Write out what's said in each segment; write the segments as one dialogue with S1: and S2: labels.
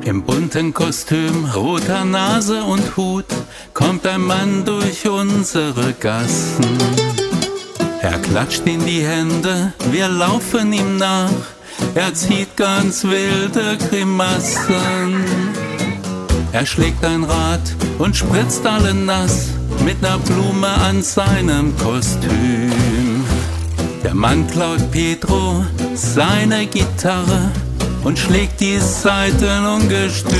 S1: Im bunten Kostüm, roter Nase und Hut kommt ein Mann durch unsere Gassen. Er klatscht in die Hände, wir laufen ihm nach, er zieht ganz wilde Grimassen. Er schlägt ein Rad und spritzt alle nass mit ner Blume an seinem Kostüm. Der Mann klaut Pedro seine Gitarre und schlägt die Saiten ungestüm.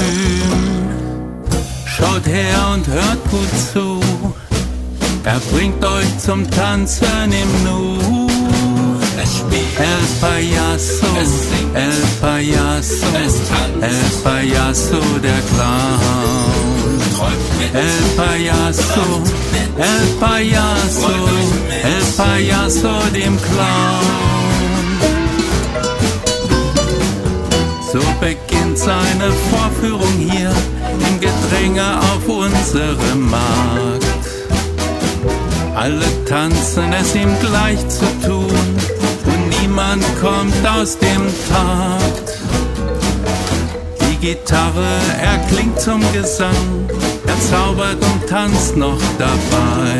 S1: Schaut her und hört gut zu, er bringt euch zum Tanzen im Nu. El Payaso, El Payaso, El Payaso, der Clown. El Payaso, El Payaso, El Payaso, dem Clown. So beginnt seine Vorführung hier im Gedränge auf unserem Markt. Alle tanzen, es ihm gleich zu tun, und niemand kommt aus dem Takt. Die Gitarre erklingt zum Gesang, er zaubert und tanzt noch dabei.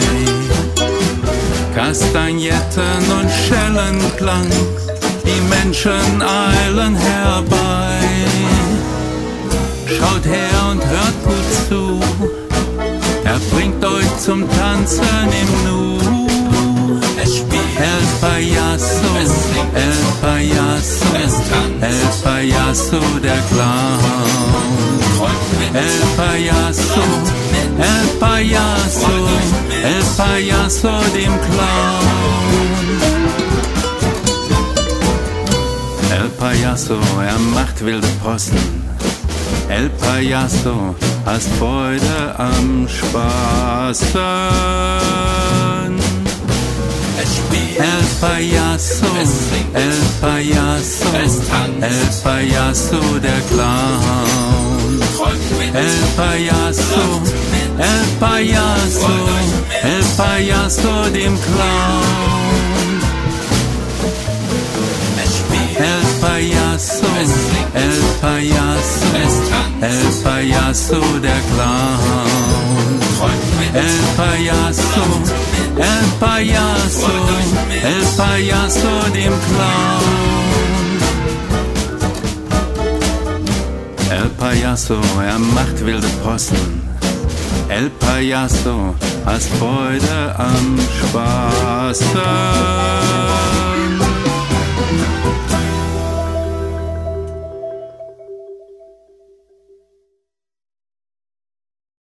S1: Kastagnetten und Schellenklang, die Menschen eilen herbei. Schaut her und hört gut zu, er bringt euch zum Tanzen im Nu. El Payaso, El Payaso, El Payaso, der Clown. El Payaso, El Payaso, El Payaso, dem Clown. El Payaso, er macht wilde Possen. El Payaso, hast Freude am Spaßen. El Payaso, El Payaso, El Payaso, der Clown. El Payaso, El Payaso, El Payaso, dem Clown. El Payaso, El Payaso, El Payaso, der Clown. El Payaso, El Payaso, El Payaso, dem Clown. El Payaso, er macht wilde Possen. El Payaso, hast Freude am Spaßen.